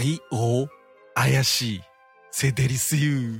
très haut, 怪しい、c'est délicieux。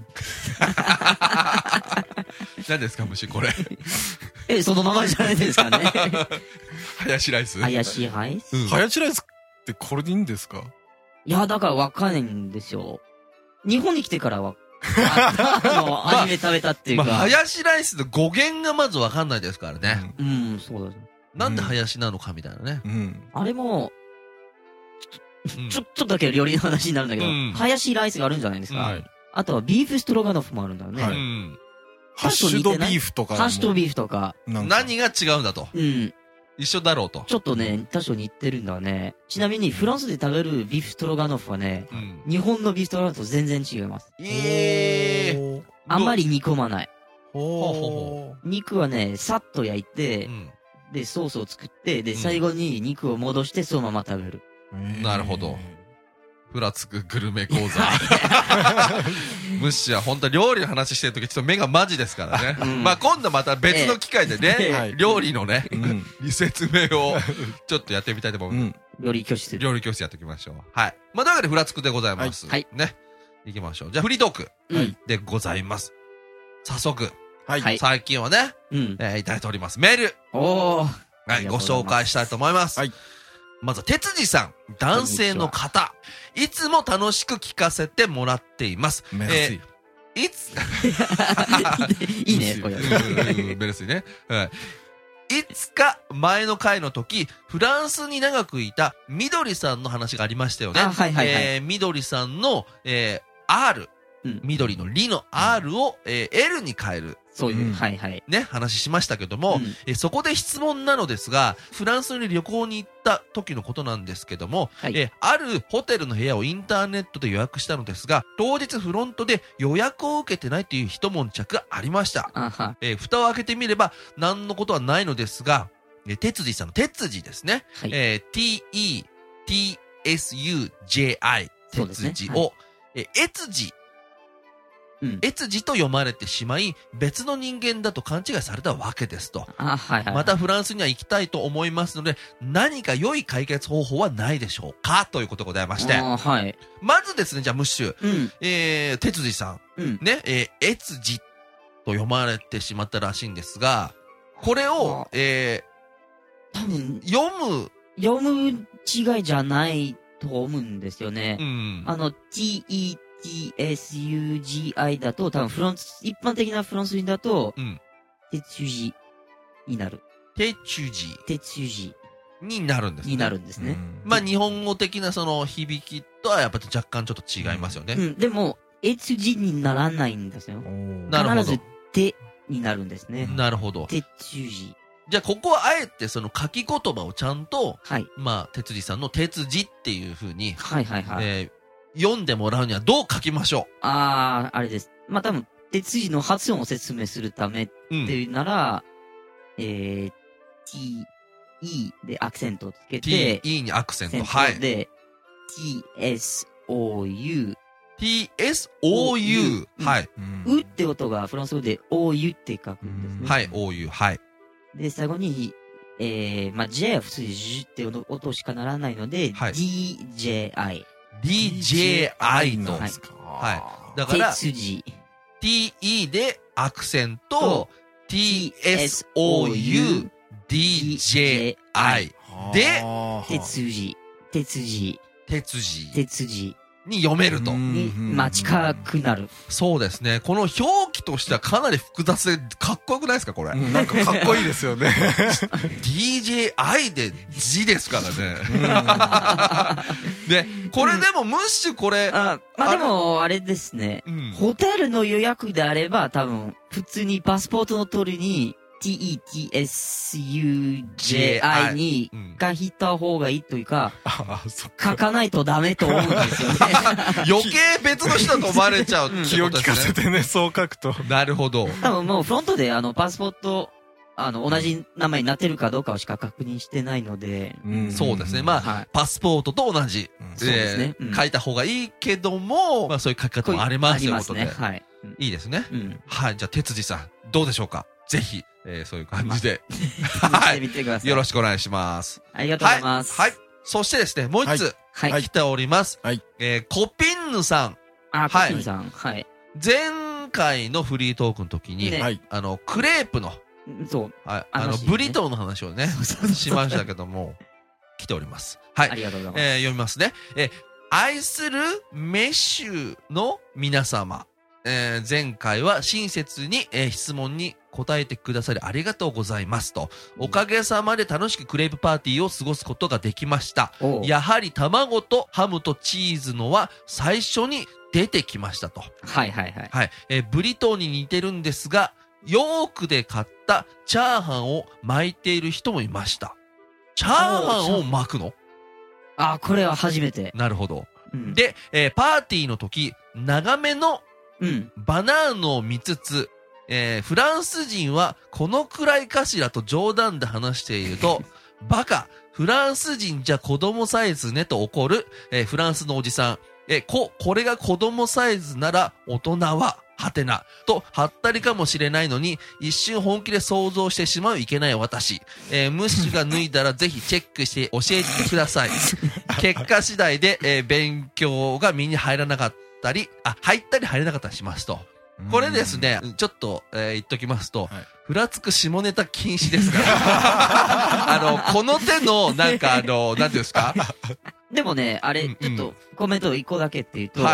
何ですか、虫、これ。 そのままじゃないですかね。 ハヤシライス。 怪しいライス、 ハヤシライスってこれでいいんですか？ いや、だからわかんないんですよ。日本に来てからは、初め食べたっていうか。 ハヤシライスの語源がまずわかんないですからね。 そうだね。 なんでハヤシなのかみたいなね。 あれも、ちょっとだけ料理の話になるんだけど、ハヤシライスがあるんじゃないですか。あとはビーフストロガノフもあるんだよね。 ハッシュドビーフとか。 ハッシュドビーフとか。 何が違うんだと。一緒だろうと。 ちょっとね、多少似てるんだね。ちなみにフランスで食べるビーフストロガノフはね、日本のビーフストロガノフと全然違います。あんまり煮込まない。肉はね、さっと焼いて、で、ソースを作って、で、最後に肉を戻してそのまま食べる。 なるほど。ふらつくグルメ講座。ムッシーは本当料理の話してるときちょっと目がマジですからね。まあ今度また別の機会でね、料理のね、説明をちょっとやってみたいと思う。 料理教室。 料理教室やっていきましょう。はい。まあというわけでふらつくでございます。はい。ね。行きましょう。じゃあフリートーク。でございます。早速。はい。最近はね、いただいております。メール。はい。ご紹介したいと思います。はい。まずは、哲司さん、男性の方。いつも楽しく聞かせてもらっています。いいね、これ。 メルシーね。はい。いつか前の回の時、フランスに長くいたみどりさんの話がありましたよね。みどりさんの、R、緑のリの R を、L に変える。 そういう、 ね、話しましたけども、そこで質問なのですが、フランスに旅行に行った時のことなんですけども、あるホテルの部屋をインターネットで予約したのですが、当日フロントで予約を受けてないという一悶着がありました。蓋を開けてみれば、何のことはないのですが、哲司さんの哲司ですね。T-E-T-S-U-J-I。哲司を、越司。越司と読まれてしまい、別の人間だと勘違いされたわけですと。またフランスには行きたいと思いますので、何か良い解決方法はないでしょうかということでございまして。まずですね、じゃあムッシュ。哲司さん。ね、越司と読まれてしまったらしいんですが、これを、 多分、 読む違いじゃないと思うんですよね。TSUGI だと、多分一般的なフランス人だと、哲司になる。 哲司になるんですね。 になるんですね。 まあ日本語的なその響きとはやっぱり若干ちょっと違いますよね。 でも、越司にならないんですよ。 なるほど。 必ず手になるんですね。 なるほど。 哲司。 じゃあここはあえてその書き言葉をちゃんと、まあ哲司さんの哲司っていう風に、読んでもらうにはどう書きましょう？ あれです。まあ、多分、哲司の発音を説明するためっていうなら、t, e でアクセントをつけて、 t, e にアクセント。 で、t, s, o, u, t,s,o,u。 うって音がフランス語で o,u って書くんですね。 o,u。 で、最後に、まあ、j は普通にジュって音しかならないので、dji。 DJI と。だから、TE でアクセント、TSOU、DJI で、 哲司に読めると。 近くなる。 そうですね。この表記としてはかなり複雑でかっこよくないですかこれ。 なんかかっこいいですよね。 DJI で字ですからね。で、これでもムッシュこれ。 まあでも、あれですね。ホテルの予約であれば多分、普通にパスポートの通りに、TETSUJI に書いた方がいいというか、書かないとダメと思うんですよね。 余計別の人だと思われちゃうってことですね。 気を利かせてね、そう書くと。 なるほど。 多分もうフロントでパスポート、同じ名前になってるかどうかをしか確認してないので。 そうですね。まあ、パスポートと同じ。そうですね。書いた方がいいけども、まあそういう書き方もありますよ、ということで。いいですね。はい。じゃあ、哲司さん、どうでしょうか？ぜひ、そういう感じで。 はい。見てください。 よろしくお願いします。 ありがとうございます。 はい。 そしてですね、もう一つ、来ております。 はい。 コピンヌさん。 コピンヌさん。はい。 前回のフリートークの時に、クレープの、 そう。 ブリトーの話をね、しましたけども、来ております。はい。 ありがとうございます。 読みますね。愛するメッシュの皆様。前回は親切に、質問に答えてくださりありがとうございますと。おかげさまで楽しくクレープパーティーを過ごすことができました。やはり卵とハムとチーズのは最初に出てきましたと。 はいはいはい。 はい。ブリトーに似てるんですが、ヨークで買ったチャーハンを巻いている人もいました。チャーハンを巻くの？ これは初めて。 なるほど。で、パーティーの時、長めのバナーノを見つつ、フランス人はこのくらいかしらと冗談で話していると、バカ、フランス人じゃ子供サイズねと怒る、フランスのおじさん。これが子供サイズなら大人は、はてな、と、はったりかもしれないのに、一瞬本気で想像してしまういけない私。ムッシュが脱いだらぜひチェックして教えてください。結果次第で、勉強が身に入らなかったり、入ったり入れなかったりしますと。これですね、ちょっと、言っときますと、ふらつく下ネタ禁止ですから。この手の、なんかなんていうんですかでもね、あれ、ちょっと、コメント一個だけっていうと、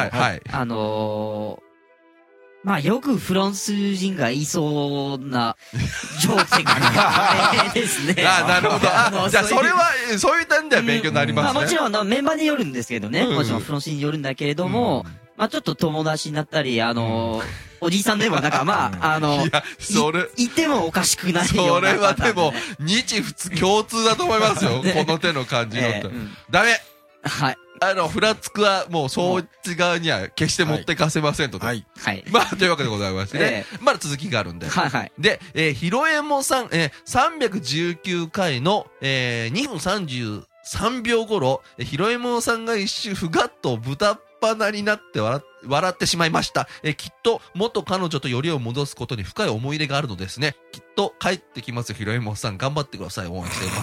まあ、よくフランス人が言いそうな、ジョークがですね。 なるほど。じゃあ、それは、そういう点では勉強になりますね。 まあ、もちろん、メンバーによるんですけどね。もちろん、フランスによるんだけれども、まあ、ちょっと友達になったり、おじいさんでもなんか、まあ、いや、いてもおかしくないような。 それはでも、日仏共通だと思いますよ。この手の感じの。ダメ。 はい。 フラつくはもうそっち側には決して持ってかせませんと。 はい。 まあ、というわけでございましてね。まだ続きがあるんで。 はい。 で、ひろえもさん、319回の、2分33秒頃、ひろえもさんが一瞬ふがっと豚っ鼻になって笑ってしまいました。きっと元彼女とよりを戻すことに深い思い入れがあるのですね。きっと帰ってきますよ、ひろえもさん。頑張ってください。応援しています。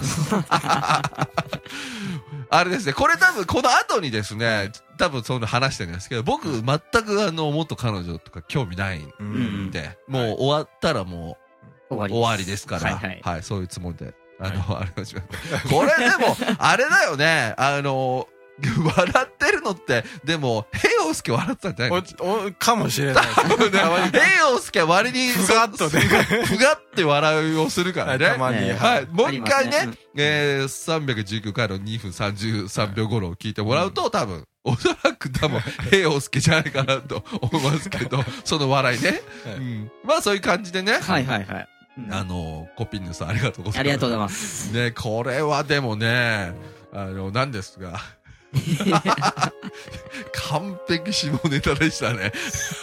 あれですね、これ多分この後にですね、多分その話してるんですけど、僕全く元彼女とか興味ないんで、もう終わったらもう終わりですから、はい、そういうつもりで、あれをしました。これでも、あれだよね、笑ってるのって、でも、平洋介笑ってたんじゃないのかもしれない。 平洋介は割に、 ふがっとね。 ふがって笑いをするからね。 たまに。 はい。もう一回ね、319回の2分33秒頃を聞いてもらうと、多分、おそらく多分、平洋介じゃないかなと思いますけど、その笑いね。まあそういう感じでね。 はい。 コピンヌさんありがとうございます。 ありがとうございます。 ね、これはでもね、なんですが、完璧下ネタでしたね。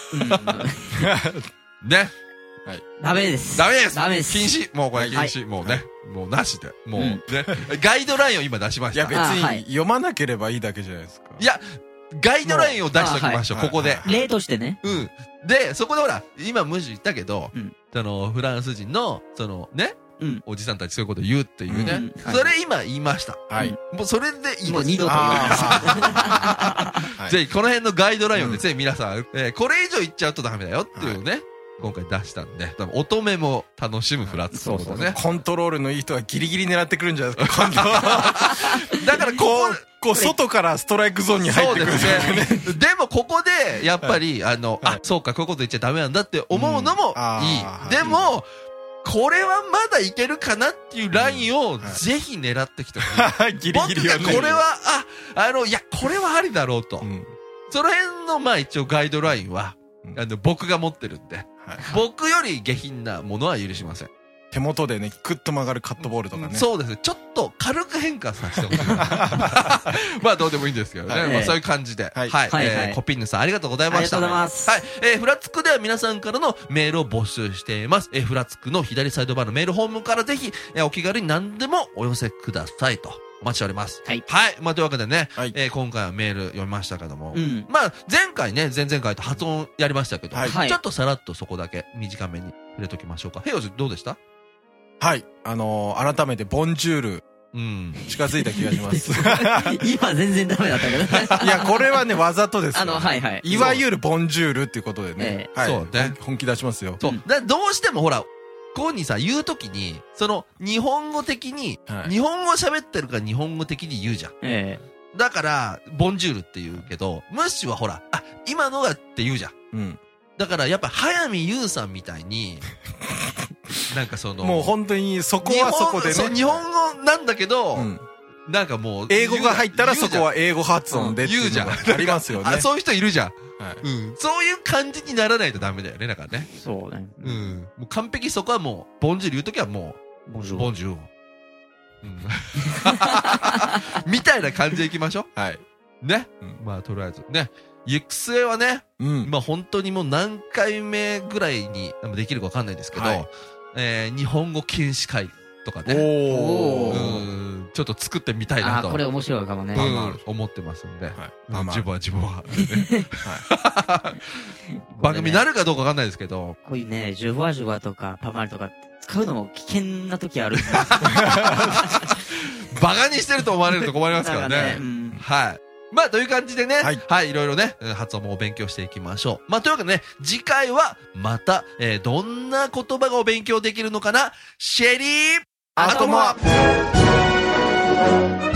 ね。 はい。ダメです。 禁止。もうこれ禁止。もうね。もうなしで。もうね。ガイドラインを今出しました。 いや別に読まなければいいだけじゃないですか。 いや、ガイドラインを出しときましょう、ここで。 例としてね。 で、そこでほら、今無事言ったけど、フランス人の、ね、おじさんたちそういうこと言うっていうね。それ今言いました。 はい。 もうそれでいいです。 もう二度と言わない。ぜひこの辺のガイドラインをですね、皆さん、これ以上言っちゃうとダメだよっていうね、今回出したんで、乙女も楽しむフラッツことね。 コントロールのいい人はギリギリ狙ってくるんじゃないですか、今度。 だからこう、 外からストライクゾーンに入ってくる。そうですね。でもここで、やっぱり、そうか、こういうこと言っちゃダメなんだって思うのもいい。でも、これはまだいけるかなっていうラインをぜひ狙ってきてほしい。 ギリギリはね。 僕がこれは、いや、これはありだろうと。その辺の、まあ一応ガイドラインは、僕が持ってるんで、僕より下品なものは許しません。 手元でね、クッと曲がるカットボールとかね。 そうですね。ちょっと軽く変化させてほしい。まあどうでもいいんですけどね。まあそういう感じで。はい。コピンヌさんありがとうございました。 ありがとうございます。 はい。フラツクでは皆さんからのメールを募集しています。フラツクの左サイドバーのメールホームからぜひ、お気軽に何でもお寄せくださいと。お待ちしております。 はい。 はい。まあというわけでね、今回はメール読みましたけども。まあ前回ね、前々回と発音やりましたけど、ちょっとさらっとそこだけ短めに触れときましょうか。ヘイオズどうでした？ はい。改めて、ボンジュールうん。 近づいた気がします。 今全然ダメだったけど。 いや、これはね、わざとですよ。 はいはい。 いわゆるボンジュールっていうことでね。はい。 そうね。 本気出しますよ。 そう。どうしてもほら、こうにさ、言うときに、日本語的に、日本語喋ってるから日本語的に言うじゃん。だから、ボンジュールって言うけど、ムッシュはほら、今のがって言うじゃん。うん。だから、やっぱ、早見優さんみたいに、なんかもう本当に、そこはそこでね。 そう、日本語なんだけど、なんかもう、 英語が入ったらそこは英語発音で言うじゃん。ありますよね。 そういう人いるじゃん。うん。そういう感じにならないとダメだよね、だからね。 そうね。 うん。もう完璧そこはもう、ボンジュール言うときはもう、ボンジュール。うん。みたいな感じでいきましょう。はい。ね。まあ、とりあえず。ね。行く末はね、まあ本当にもう何回目ぐらいにできるかわかんないですけど、日本語禁止会とかね。ちょっと作ってみたいなと。 これ面白いかもね。 思ってますんで。自分は。番組になるかどうかわかんないですけど。 こういうね、ジュワジュワとかパマルとか使うのも危険な時ある。 バカにしてると思われると困りますからね。はい。まあ、という感じでね。はい。いろいろね、発音もお勉強していきましょう。まあ、というわけでね、次回は、また、どんな言葉がお勉強できるのかな？シェリーアトモア